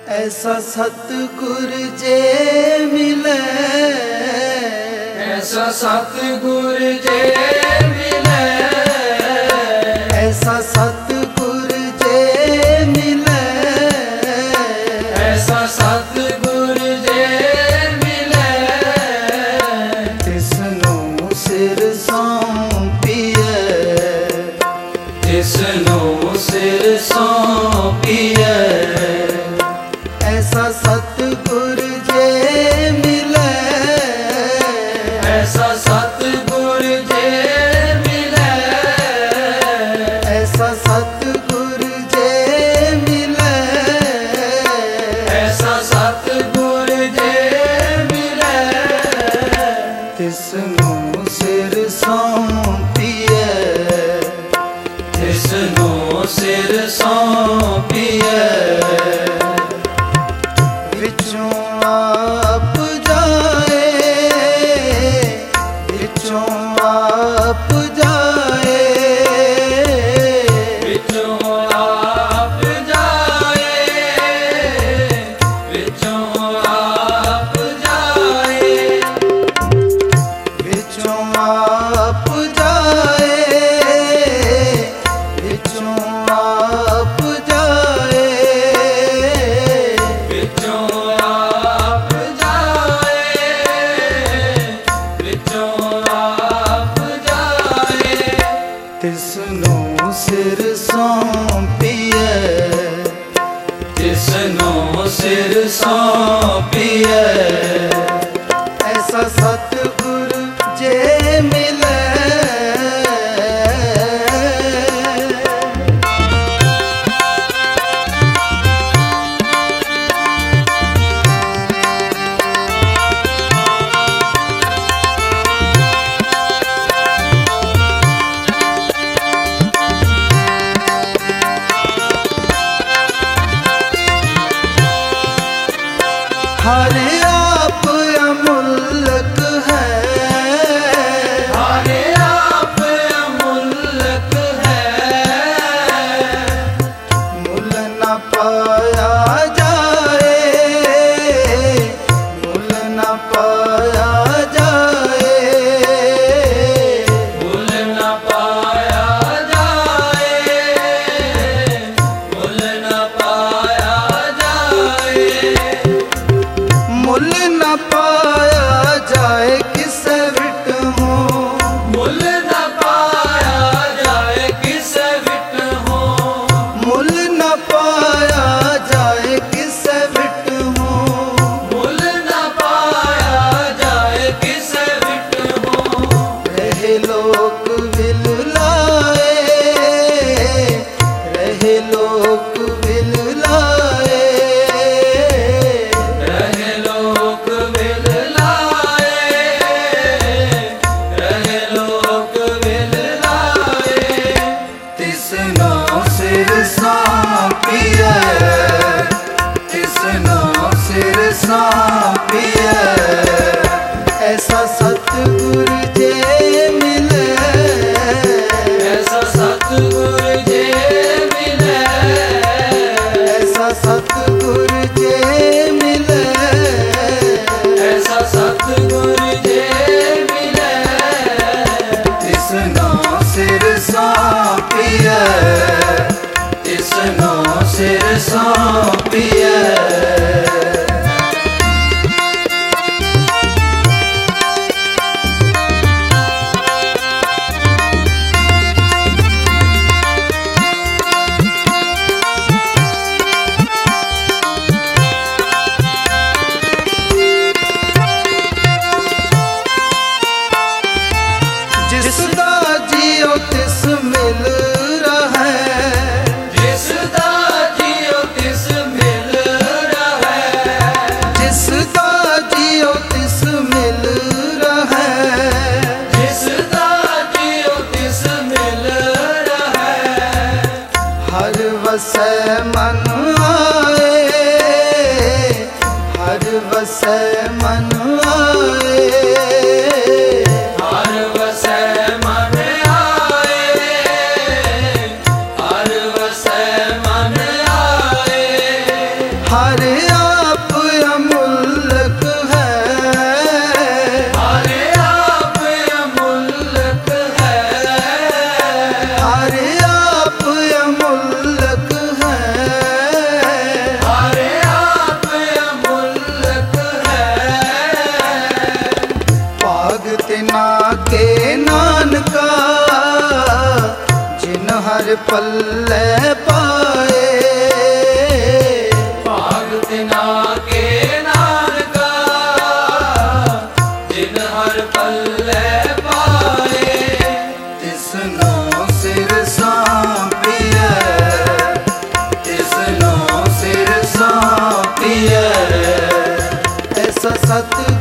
ऐसा सतगुर जे मिले, ऐसा सतगुर जे मिले, ऐसा सतगुर जे मिले, ऐसा सतगुर जे मिले, तिसनु सिर सौंपिए, तिसनु सिर सौंपिए। ऐसा सतगुर जे मिले, ऐसा सतगुर जे मिले, ऐसा सतगुर जे मिले, ऐसा सतगुर जे मिले, तिसनु सिर सौंपिए, तिसनु सिर सौंपिए। विचों आप जाए, विचों आप जाए, विचों आप जाए, विचों आप जाए, विचों आप जाए, विचों आप जाए, विचों आप जाए, विचों आप जाए। तिसनु सिर सौंपिए, तिसनु सिर सौंपिए। ऐसा सतगुर जे मिले, हर आप अमुल्क है, हरे आप अमुल्क है, मुल न पाया जाए, मुल न पाया जाए, भूल न पाया जाए, भूल न पाया जाए, मुल न पाया जाए किस विट हो, भूल न पाया जाए किस विट हो, मुल न पाया जाए किस विट हो, भूल न पाया जाए किस विट हो। रहे लोक विल लाए, रहे लोक विल लाए, रहे लोक विल लाए, रहे लोक विल लाए। तिसनु सिर सौंपिए, तिसनु सिर सौंपिए। ऐसा सतगुर जे मिले, ऐसा सतगुर जे मिले, ऐसा सतगुर जे मिले, ऐसा सतगुर जे मिले, तिसनु सिर सौंपिए, तिसनु सिर सौंपिए। जिसदा जियो तिस मिल रहा है, जिसदा जियो तिस मिल हर आप अमूलक है, हर आप अमूलक है, हर आप अमूलक है, हर आप अमूलक है। पाग तिना के नानका जिन हर पल्ले पाए, भाग तिना के नानका जिन हर पल्ले पाए। तिसनो सिर सौंपिए, तिसनो सिर सौंपिए, ऐसा सतगुरु